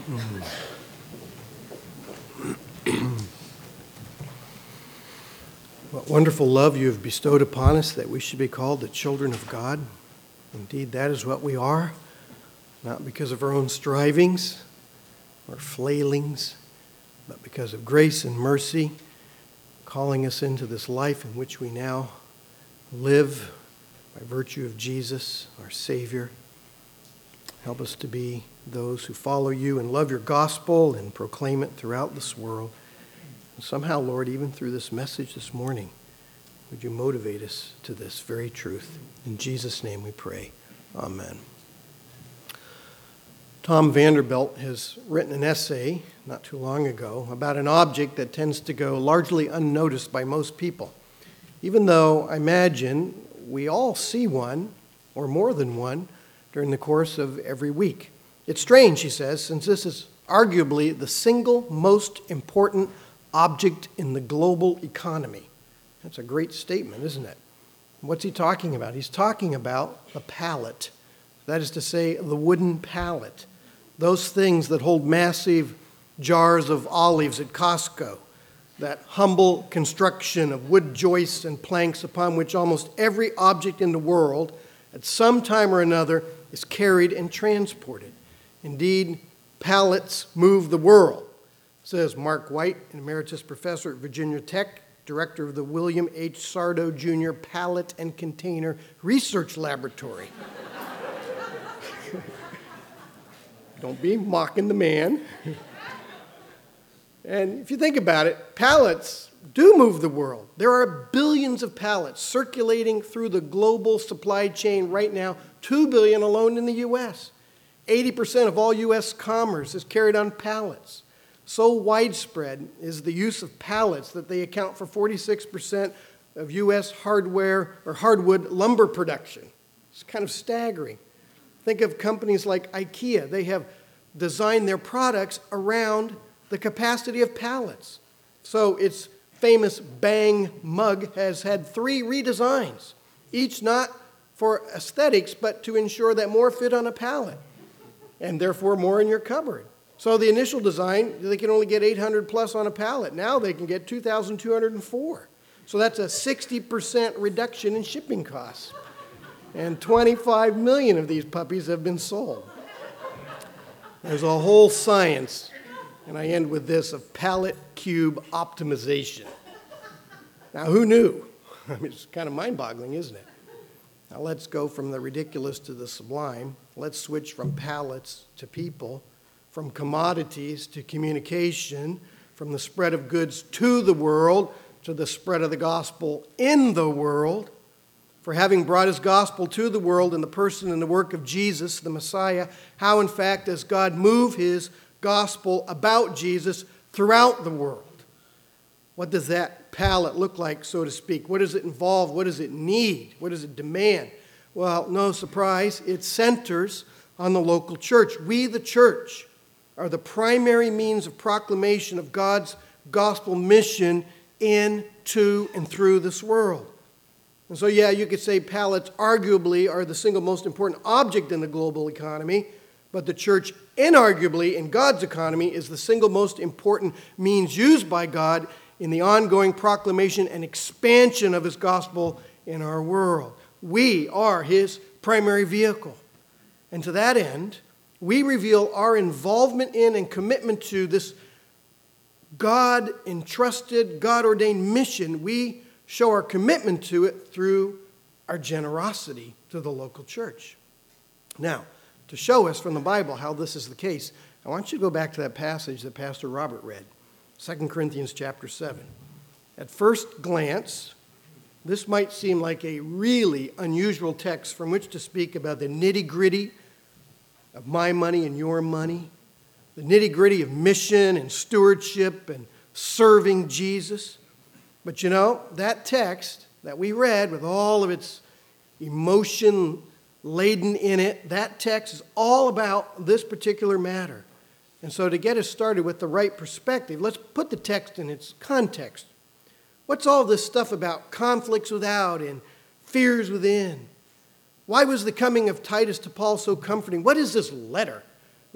What wonderful love you have bestowed upon us that we should be called the children of God. Indeed, that is what we are, not because of our own strivings or flailings, but because of grace and mercy, calling us into this life in which we now live by virtue of Jesus, our Savior. Help us to be those who follow you and love your gospel and proclaim it throughout this world. And somehow, Lord, even through this message this morning, would you motivate us to this very truth? In Jesus' name we pray. Amen. Tom Vanderbilt has written an essay not too long ago about an object that tends to go largely unnoticed by most people, even though I imagine we all see one or more than one during the course of every week. It's strange, he says, since this is arguably the single most important object in the global economy. That's a great statement, isn't it? What's he talking about? He's talking about the pallet. That is to say, the wooden pallet. Those things that hold massive jars of olives at Costco. That humble construction of wood joists and planks upon which almost every object in the world at some time or another is carried and transported. Indeed, pallets move the world, says Mark White, an emeritus professor at Virginia Tech, director of the William H. Sardo Jr. Pallet and Container Research Laboratory. Don't be mocking the man. And if you think about it, pallets do move the world. There are billions of pallets circulating through the global supply chain right now, 2 billion alone in the U.S. 80% of all U.S. commerce is carried on pallets. So widespread is the use of pallets that they account for 46% of U.S. hardware or hardwood lumber production. It's kind of staggering. Think of companies like IKEA. They have designed their products around the capacity of pallets. So its famous Bang mug has had 3 redesigns, each not for aesthetics, but to ensure that more fit on a pallet, and therefore more in your cupboard. So the initial design, they can only get 800 plus on a pallet. Now they can get 2,204. So that's a 60% reduction in shipping costs. And 25 million of these puppies have been sold. There's a whole science, and I end with this, of pallet cube optimization. Now, who knew? I mean, it's kind of mind-boggling, isn't it? Now, let's go from the ridiculous to the sublime. Let's switch from pallets to people, from commodities to communication, from the spread of goods to the world to the spread of the gospel in the world. For having brought his gospel to the world in the person and the work of Jesus, the Messiah, how in fact does God move his gospel about Jesus throughout the world? What does that pallet look like, so to speak? What does it involve? What does it need? What does it demand? Well, no surprise, it centers on the local church. We, the church, are the primary means of proclamation of God's gospel mission in, to, and through this world. And so, yeah, you could say pallets arguably are the single most important object in the global economy, but the church inarguably in God's economy is the single most important means used by God in the ongoing proclamation and expansion of his gospel in our world. We are his primary vehicle. And to that end, we reveal our involvement in and commitment to this God-entrusted, God-ordained mission. We show our commitment to it through our generosity to the local church. Now, to show us from the Bible how this is the case, I want you to go back to that passage that Pastor Robert read, 2 Corinthians chapter 7. At first glance, this might seem like a really unusual text from which to speak about the nitty-gritty of my money and your money, the nitty-gritty of mission and stewardship and serving Jesus. But you know, that text that we read with all of its emotion laden in it, that text is all about this particular matter. And so to get us started with the right perspective, let's put the text in its context. What's all this stuff about conflicts without and fears within? Why was the coming of Titus to Paul so comforting? What is this letter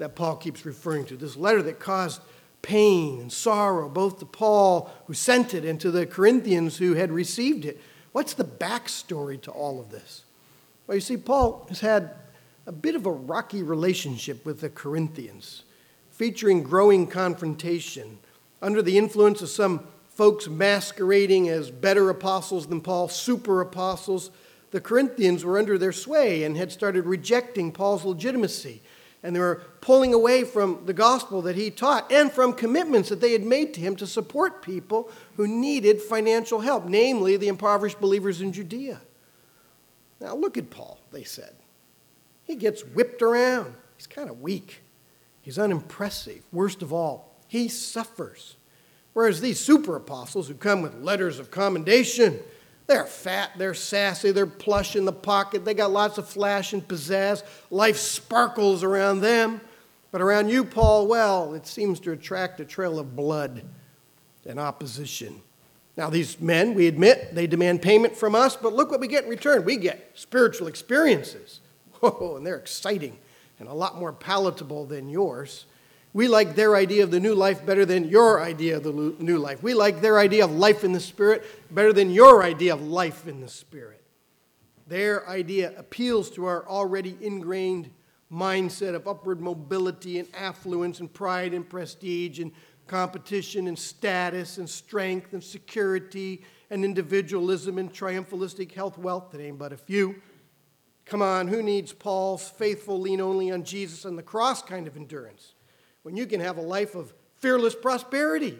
that Paul keeps referring to, this letter that caused pain and sorrow, both to Paul, who sent it, and to the Corinthians who had received it. What's the backstory to all of this? Well, you see, Paul has had a bit of a rocky relationship with the Corinthians, featuring growing confrontation under the influence of some folks masquerading as better apostles than Paul, super apostles. The Corinthians were under their sway and had started rejecting Paul's legitimacy. And they were pulling away from the gospel that he taught and from commitments that they had made to him to support people who needed financial help, namely the impoverished believers in Judea. Now look at Paul, they said. He gets whipped around. He's kind of weak. He's unimpressive. Worst of all, he suffers. Whereas these super apostles who come with letters of commendation, they're fat, they're sassy, they're plush in the pocket, they got lots of flash and pizzazz, life sparkles around them. But around you, Paul, well, it seems to attract a trail of blood and opposition. Now these men, we admit, they demand payment from us, but look what we get in return. We get spiritual experiences. Whoa, and they're exciting and a lot more palatable than yours. We like their idea of the new life better than your idea of the new life. We like their idea of life in the Spirit better than your idea of life in the Spirit. Their idea appeals to our already ingrained mindset of upward mobility and affluence and pride and prestige and competition and status and strength and security and individualism and triumphalistic health, wealth. That ain't but a few. Come on, who needs Paul's faithful lean only on Jesus and the cross kind of endurance when you can have a life of fearless prosperity?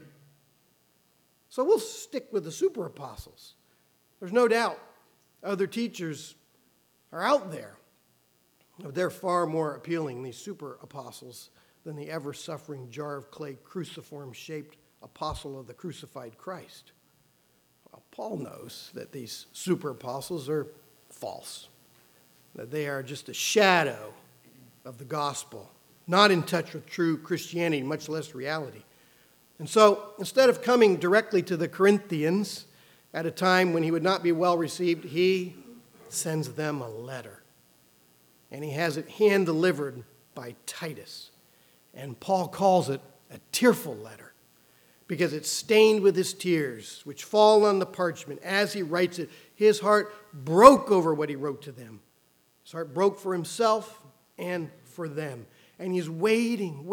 So we'll stick with the super apostles. There's no doubt other teachers are out there. They're far more appealing, these super apostles, than the ever-suffering jar of clay cruciform-shaped apostle of the crucified Christ. Well, Paul knows that these super apostles are false, that they are just a shadow of the gospel, not in touch with true Christianity, much less reality. And so, instead of coming directly to the Corinthians at a time when he would not be well received, he sends them a letter. And he has it hand-delivered by Titus. And Paul calls it a tearful letter because it's stained with his tears, which fall on the parchment. As he writes it, his heart broke over what he wrote to them. His heart broke for himself and for them. And he's waiting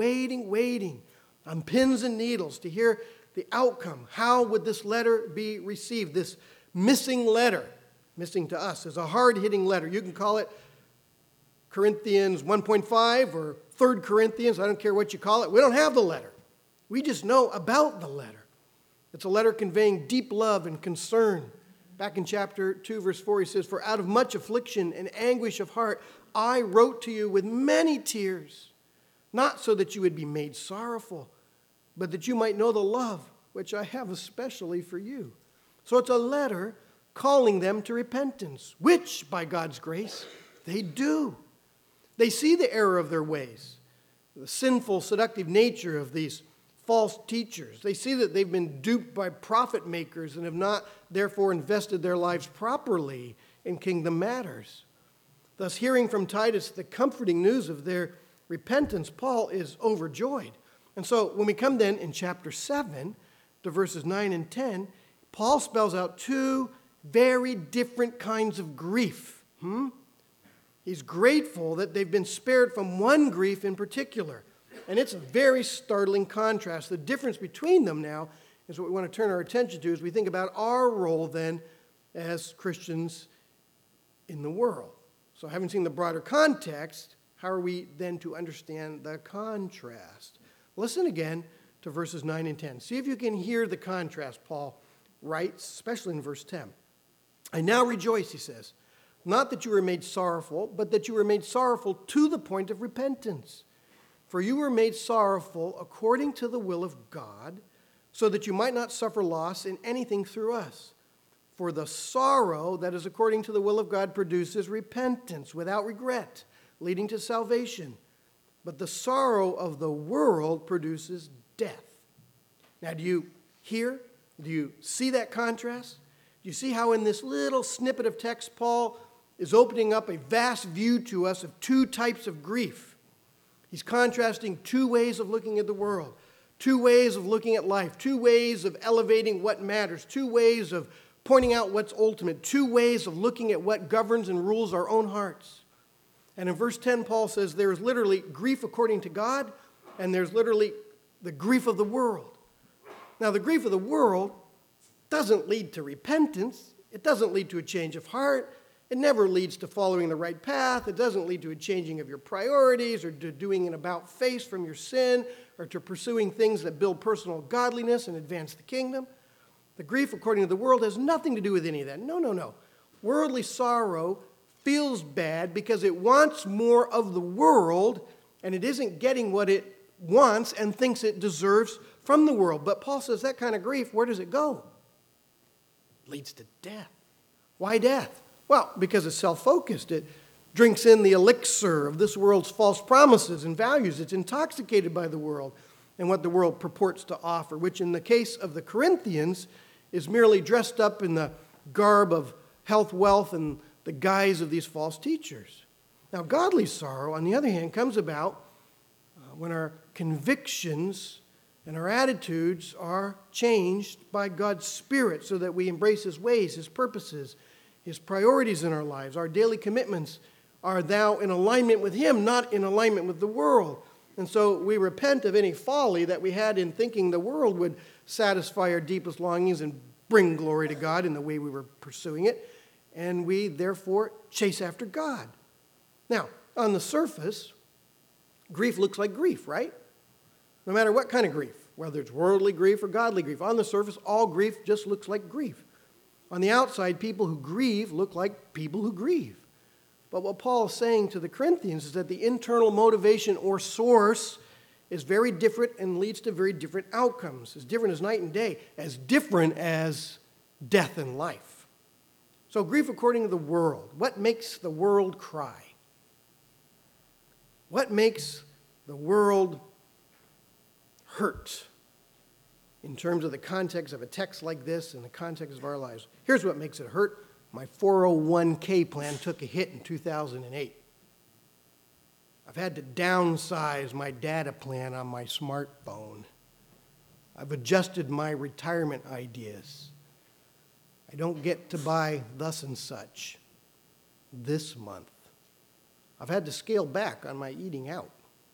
on pins and needles to hear the outcome. How would this letter be received? This missing letter, missing to us, is a hard-hitting letter. You can call it Corinthians 1.5 or 3 Corinthians. I don't care what you call it. We don't have the letter. We just know about the letter. It's a letter conveying deep love and concern. Back in chapter 2, verse 4, he says, "For out of much affliction and anguish of heart, I wrote to you with many tears, not so that you would be made sorrowful, but that you might know the love which I have especially for you." So it's a letter calling them to repentance, which, by God's grace, they do. They see the error of their ways, the sinful, seductive nature of these false teachers. They see that they've been duped by profit makers and have not, therefore, invested their lives properly in kingdom matters. Thus, hearing from Titus the comforting news of their repentance, Paul is overjoyed. And so when we come then in chapter 7 to verses 9 and 10, Paul spells out two very different kinds of grief. He's grateful that they've been spared from one grief in particular. And it's a very startling contrast. The difference between them now is what we want to turn our attention to as we think about our role then as Christians in the world. So having seen the broader context, how are we then to understand the contrast? Listen again to verses 9 and 10. See if you can hear the contrast Paul writes, especially in verse 10. "I now rejoice," he says, "not that you were made sorrowful, but that you were made sorrowful to the point of repentance. For you were made sorrowful according to the will of God, so that you might not suffer loss in anything through us. For the sorrow that is according to the will of God produces repentance without regret, leading to salvation. But the sorrow of the world produces death." Now, do you hear? Do you see that contrast? Do you see how in this little snippet of text, Paul is opening up a vast view to us of two types of grief? He's contrasting two ways of looking at the world, two ways of looking at life, two ways of elevating what matters, two ways of pointing out what's ultimate, two ways of looking at what governs and rules our own hearts. And in verse 10, Paul says there is literally grief according to God, and there's literally the grief of the world. Now, the grief of the world doesn't lead to repentance. It doesn't lead to a change of heart. It never leads to following the right path. It doesn't lead to a changing of your priorities or to doing an about-face from your sin or to pursuing things that build personal godliness and advance the kingdom. The grief according to the world has nothing to do with any of that. No. Worldly sorrow feels bad because it wants more of the world and it isn't getting what it wants and thinks it deserves from the world. But Paul says that kind of grief, where does it go? It leads to death. Why death? Well, because it's self-focused. It drinks in the elixir of this world's false promises and values. It's intoxicated by the world and what the world purports to offer, which in the case of the Corinthians is merely dressed up in the garb of health, wealth, and the guise of these false teachers. Now, godly sorrow, on the other hand, comes about when our convictions and our attitudes are changed by God's Spirit so that we embrace His ways, His purposes, His priorities in our lives. Our daily commitments are now in alignment with Him, not in alignment with the world. And so we repent of any folly that we had in thinking the world would satisfy our deepest longings and bring glory to God in the way we were pursuing it. And we, therefore, chase after God. Now, on the surface, grief looks like grief, right? No matter what kind of grief, whether it's worldly grief or godly grief. On the surface, all grief just looks like grief. On the outside, people who grieve look like people who grieve. But what Paul is saying to the Corinthians is that the internal motivation or source is very different and leads to very different outcomes, as different as night and day, as different as death and life. So grief according to the world. What makes the world cry? What makes the world hurt in terms of the context of a text like this and the context of our lives? Here's what makes it hurt. My 401k plan took a hit in 2008. I've had to downsize my data plan on my smartphone. I've adjusted my retirement ideas. I don't get to buy thus and such this month. I've had to scale back on my eating out.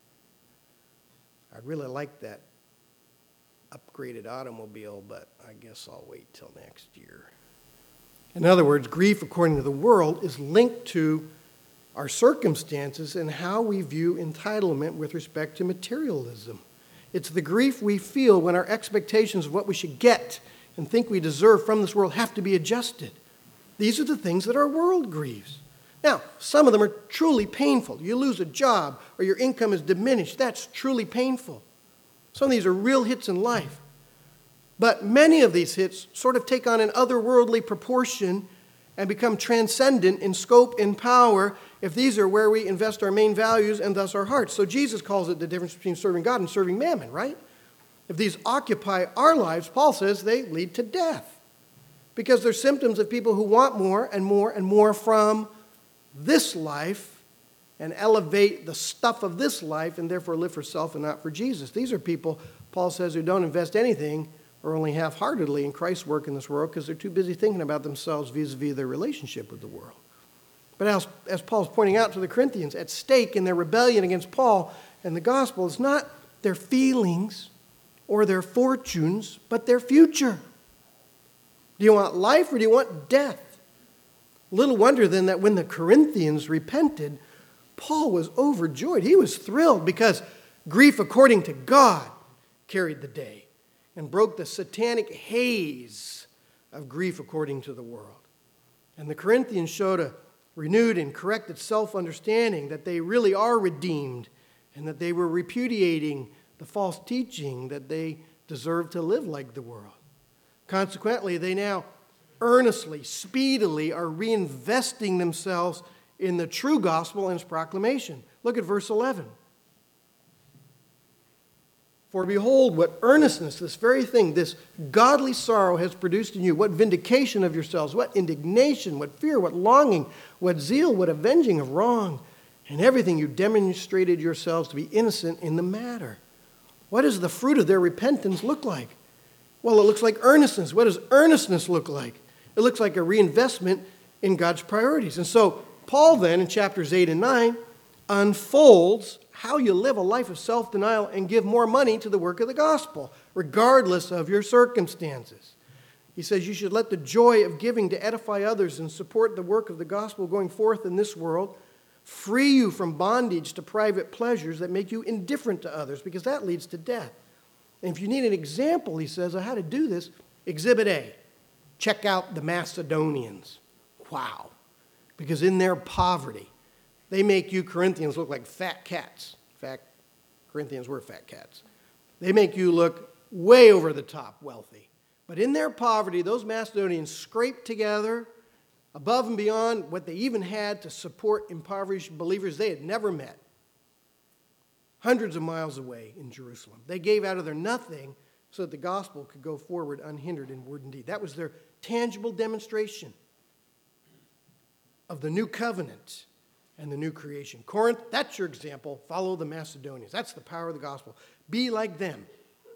I'd really like that upgraded automobile, but I guess I'll wait till next year. In other words, grief according to the world is linked to our circumstances and how we view entitlement with respect to materialism. It's the grief we feel when our expectations of what we should get and think we deserve from this world have to be adjusted. These are the things that our world grieves. Now, some of them are truly painful. You lose a job or your income is diminished. That's truly painful. Some of these are real hits in life. But many of these hits sort of take on an otherworldly proportion and become transcendent in scope and power if these are where we invest our main values and thus our hearts. So Jesus calls it the difference between serving God and serving mammon, right? If these occupy our lives, Paul says they lead to death because they're symptoms of people who want more and more and more from this life and elevate the stuff of this life and therefore live for self and not for Jesus. These are people, Paul says, who don't invest anything or only half-heartedly in Christ's work in this world because they're too busy thinking about themselves vis-a-vis their relationship with the world. But as Paul's pointing out to the Corinthians, at stake in their rebellion against Paul and the gospel is not their feelings or their fortunes, but their future. Do you want life or do you want death? Little wonder then that when the Corinthians repented, Paul was overjoyed. He was thrilled because grief according to God carried the day and broke the satanic haze of grief according to the world. And the Corinthians showed a renewed and corrected self-understanding that they really are redeemed and that they were repudiating the false teaching that they deserve to live like the world. Consequently, they now earnestly, speedily are reinvesting themselves in the true gospel and its proclamation. Look at verse 11. For behold, what earnestness, this very thing, this godly sorrow has produced in you. What vindication of yourselves, what indignation, what fear, what longing, what zeal, what avenging of wrong. In everything you demonstrated yourselves to be innocent in the matter. What does the fruit of their repentance look like? Well, it looks like earnestness. What does earnestness look like? It looks like a reinvestment in God's priorities. And so Paul then, in chapters 8 and 9, unfolds how you live a life of self-denial and give more money to the work of the gospel, regardless of your circumstances. He says you should let the joy of giving to edify others and support the work of the gospel going forth in this world free you from bondage to private pleasures that make you indifferent to others, because that leads to death. And if you need an example, he says, of how to do this, Exhibit A. Check out the Macedonians. Wow. Because in their poverty, they make you Corinthians look like fat cats. In fact, Corinthians were fat cats. They make you look way over the top wealthy. But in their poverty, those Macedonians scraped together above and beyond what they even had to support impoverished believers they had never met, hundreds of miles away in Jerusalem. They gave out of their nothing so that the gospel could go forward unhindered in word and deed. That was their tangible demonstration of the new covenant and the new creation. Corinth, that's your example. Follow the Macedonians. That's the power of the gospel. Be like them.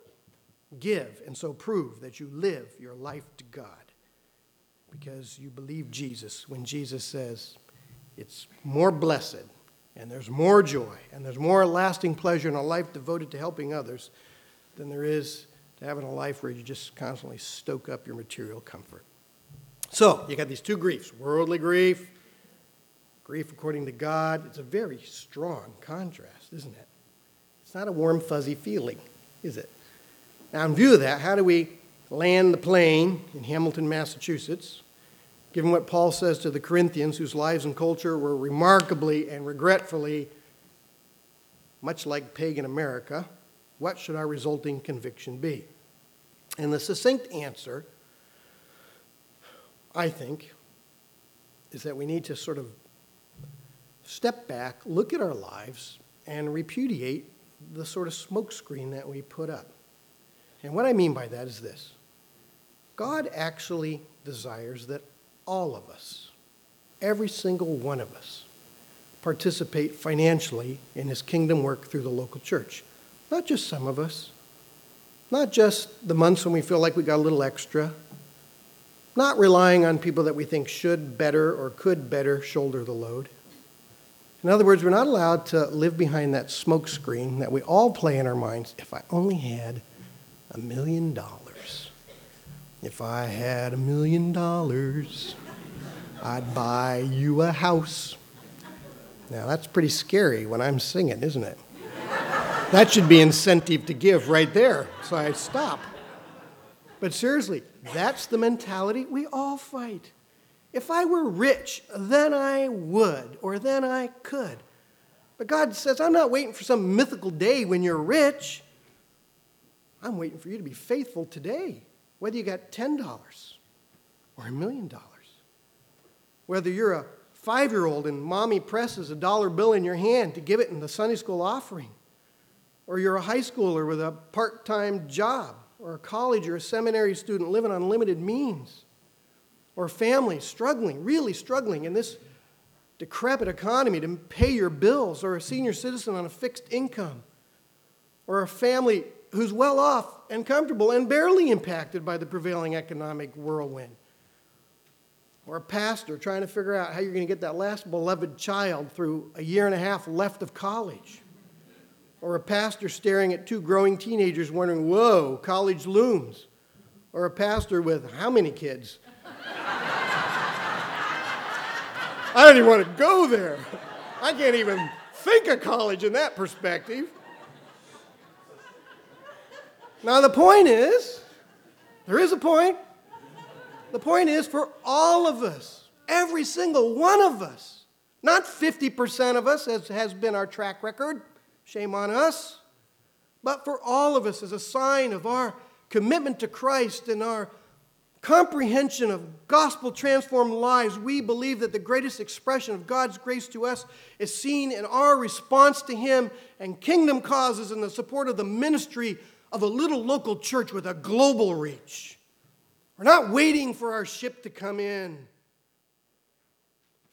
Give, and so prove that you live your life to God because you believe Jesus when Jesus says it's more blessed and there's more joy and there's more lasting pleasure in a life devoted to helping others than there is to having a life where you just constantly stoke up your material comfort. So, you got these two griefs, worldly grief, grief according to God. It's a very strong contrast, isn't it? It's not a warm, fuzzy feeling, is it? Now, in view of that, how do we land the plane in Hamilton, Massachusetts, given what Paul says to the Corinthians, whose lives and culture were remarkably and regretfully much like pagan America? What should our resulting conviction be? And the succinct answer, I think, is that we need to sort of step back, look at our lives, and repudiate the sort of smokescreen that we put up. And what I mean by that is this. God actually desires that all of us, every single one of us, participate financially in his kingdom work through the local church. Not just some of us. Not just the months when we feel like we got a little extra. Not relying on people that we think should better or could better shoulder the load. In other words, we're not allowed to live behind that smoke screen that we all play in our minds. If I only had $1 million. If I had $1 million, I'd buy you a house. Now, that's pretty scary when I'm singing, isn't it? That should be incentive to give right there, so I stop. But seriously, that's the mentality we all fight. If I were rich, then I would, or then I could. But God says, I'm not waiting for some mythical day when you're rich. I'm waiting for you to be faithful today, whether you got $10 or $1 million. Whether you're a 5-year-old and mommy presses a dollar bill in your hand to give it in the Sunday school offering, or you're a high schooler with a part-time job, or a college or a seminary student living on limited means, or a family struggling, really struggling in this decrepit economy to pay your bills, or a senior citizen on a fixed income, or a family who's well off and comfortable and barely impacted by the prevailing economic whirlwind. Or a pastor trying to figure out how you're going to get that last beloved child through a year and a half left of college. Or a pastor staring at 2 growing teenagers wondering, whoa, college looms. Or a pastor with how many kids? I don't even want to go there. I can't even think of college in that perspective. Now, the point is, there is a point. The point is for all of us, every single one of us, not 50% of us, as has been our track record, shame on us, but for all of us as a sign of our commitment to Christ and our comprehension of gospel-transformed lives, we believe that the greatest expression of God's grace to us is seen in our response to Him and kingdom causes and the support of the ministry of a little local church with a global reach. We're not waiting for our ship to come in.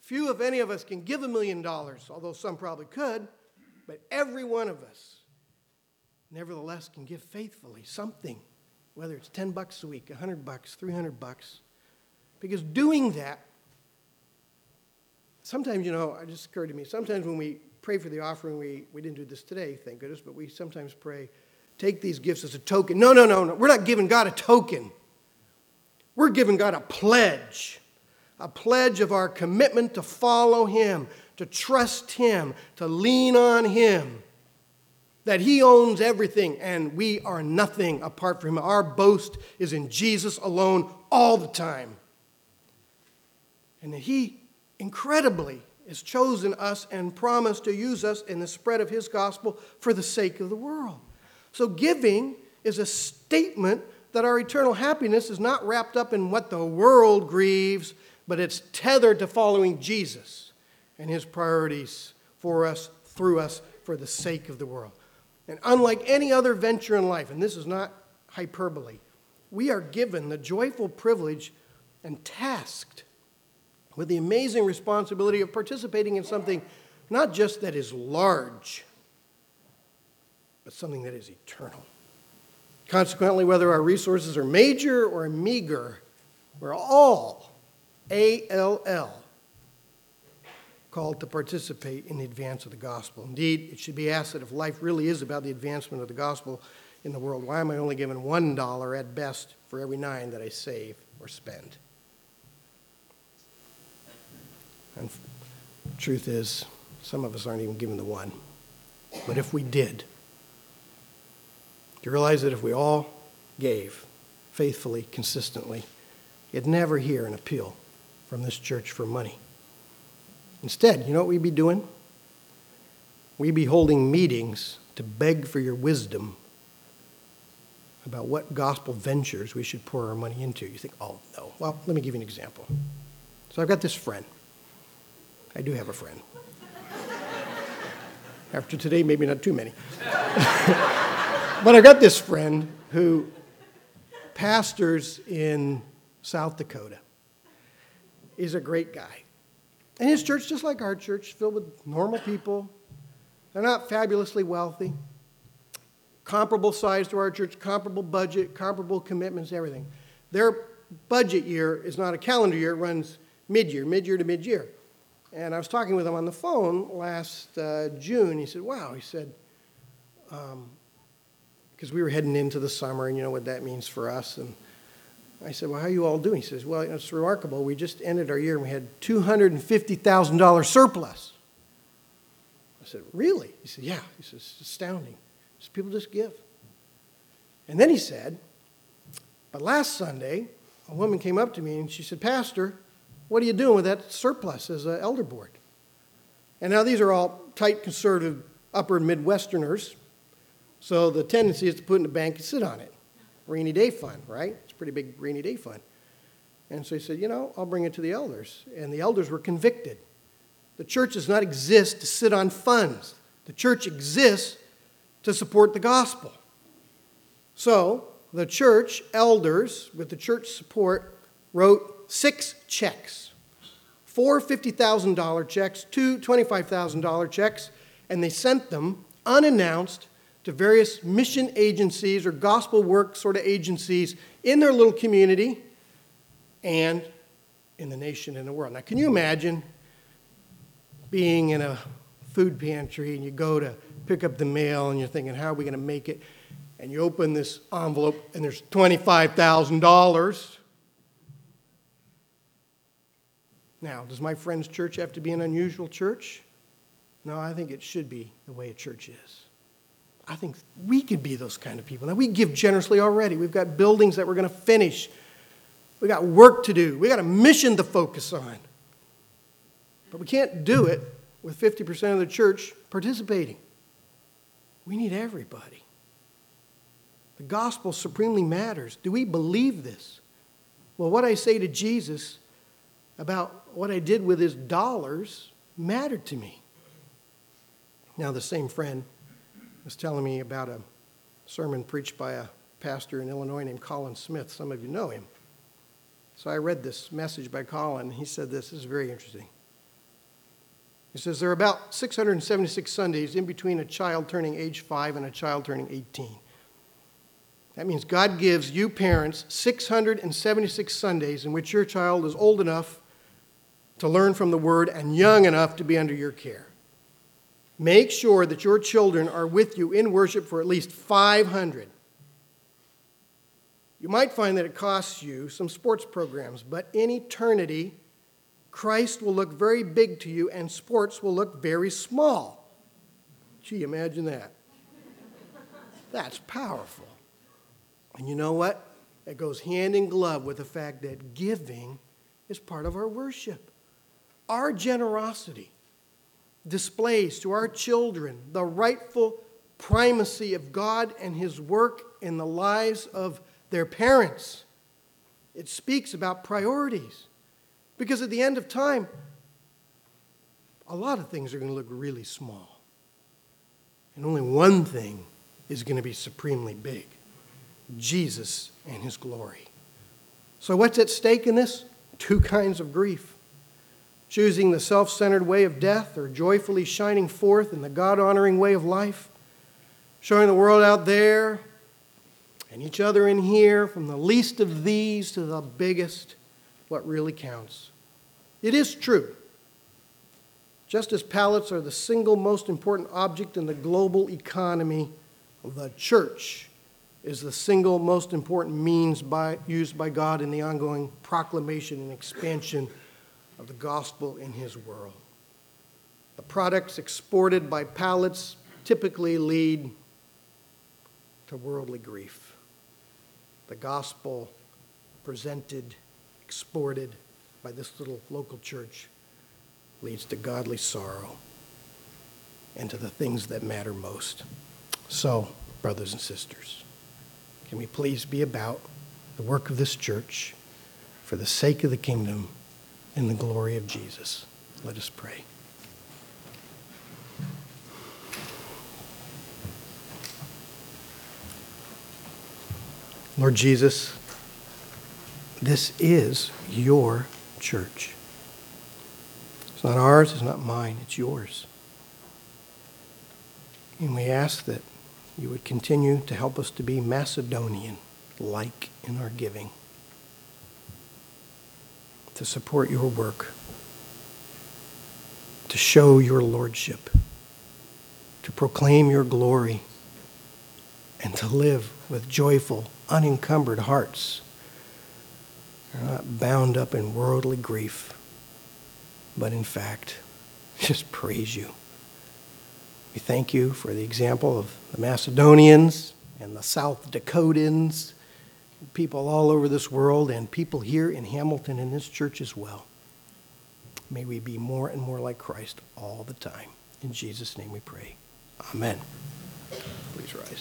Few, if any of us, can give $1 million, although some probably could, but every one of us, nevertheless, can give faithfully something, whether it's $10 a week, $100, $300. Because doing that, sometimes, it just occurred to me, sometimes when we pray for the offering, we didn't do this today, thank goodness, but we sometimes pray, take these gifts as a token. No. We're not giving God a token. We're giving God a pledge of our commitment to follow Him, to trust Him, to lean on Him, that He owns everything and we are nothing apart from Him. Our boast is in Jesus alone all the time. And that He incredibly has chosen us and promised to use us in the spread of His gospel for the sake of the world. So giving is a statement that our eternal happiness is not wrapped up in what the world grieves, but it's tethered to following Jesus and His priorities for us, through us, for the sake of the world. And unlike any other venture in life, and this is not hyperbole, we are given the joyful privilege and tasked with the amazing responsibility of participating in something not just that is large, but something that is eternal. Consequently, whether our resources are major or meager, we're all, A-L-L, called to participate in the advance of the gospel. Indeed, it should be asked that if life really is about the advancement of the gospel in the world, why am I only given $1 at best for every 9 that I save or spend? And the truth is, some of us aren't even given the 1. But if we did, you realize that if we all gave faithfully, consistently, you'd never hear an appeal from this church for money. Instead, you know what we'd be doing? We'd be holding meetings to beg for your wisdom about what gospel ventures we should pour our money into. You think, oh, no. Well, let me give you an example. So I've got this friend. I do have a friend. After today, maybe not too many. But I got this friend who pastors in South Dakota. He's a great guy. And his church, just like our church, filled with normal people. They're not fabulously wealthy. Comparable size to our church, comparable budget, comparable commitments, everything. Their budget year is not a calendar year. It runs mid-year to mid-year. And I was talking with him on the phone last June. He said, wow, he said, because we were heading into the summer, and you know what that means for us. And I said, well, how are you all doing? He says, well, it's remarkable. We just ended our year, and we had $250,000 surplus. I said, really? He said, yeah. He says, it's astounding. He said, people just give. And then he said, but last Sunday, a woman came up to me, and she said, Pastor, what are you doing with that surplus as an elder board? And now these are all tight, conservative, upper Midwesterners. So the tendency is to put it in the bank and sit on it. Rainy day fund, right? It's a pretty big rainy day fund. And so he said, I'll bring it to the elders. And the elders were convicted. The church does not exist to sit on funds. The church exists to support the gospel. So the church elders, with the church support, wrote 6 checks. 4 $50,000 checks, 2 $25,000 checks, and they sent them unannounced to various mission agencies or gospel work sort of agencies in their little community and in the nation and the world. Now, can you imagine being in a food pantry and you go to pick up the mail and you're thinking, how are we going to make it? And you open this envelope and there's $25,000. Now, does my friend's church have to be an unusual church? No, I think it should be the way a church is. I think we could be those kind of people. Now, we give generously already. We've got buildings that we're going to finish. We've got work to do. We've got a mission to focus on. But we can't do it with 50% of the church participating. We need everybody. The gospel supremely matters. Do we believe this? Well, what I say to Jesus about what I did with his dollars mattered to me. Now, the same friend was telling me about a sermon preached by a pastor in Illinois named Colin Smith. Some of you know him. So I read this message by Colin. He said this is very interesting. He says there are about 676 Sundays in between a child turning age 5 and a child turning 18. That means God gives you parents 676 Sundays in which your child is old enough to learn from the Word and young enough to be under your care. Make sure that your children are with you in worship for at least 500. You might find that it costs you some sports programs, but in eternity, Christ will look very big to you and sports will look very small. Gee, imagine that. That's powerful. And you know what? It goes hand in glove with the fact that giving is part of our worship. Our generosity displays to our children the rightful primacy of God and His work in the lives of their parents. It speaks about priorities. Because at the end of time, a lot of things are going to look really small. And only one thing is going to be supremely big: Jesus and His glory. So what's at stake in this? 2 kinds of grief. Choosing the self-centered way of death or joyfully shining forth in the God-honoring way of life. Showing the world out there and each other in here, from the least of these to the biggest, what really counts. It is true. Just as pallets are the single most important object in the global economy, the church is the single most important means used by God in the ongoing proclamation and expansion of the gospel in His world. The products exported by pallets typically lead to worldly grief. The gospel presented, exported by this little local church leads to godly sorrow and to the things that matter most. So, brothers and sisters, can we please be about the work of this church for the sake of the kingdom and the glory of Jesus? Let us pray. Lord Jesus, this is your church. It's not ours, it's not mine, it's yours. And we ask that you would continue to help us to be Macedonian-like in our giving, to support your work, to show your lordship, to proclaim your glory, and to live with joyful, unencumbered hearts. They're not bound up in worldly grief, but in fact, just praise you. We thank you for the example of the Macedonians and the South Dakotans, people all over this world, and people here in Hamilton in this church as well. May we be more and more like Christ all the time. In Jesus' name we pray. Amen. Please rise.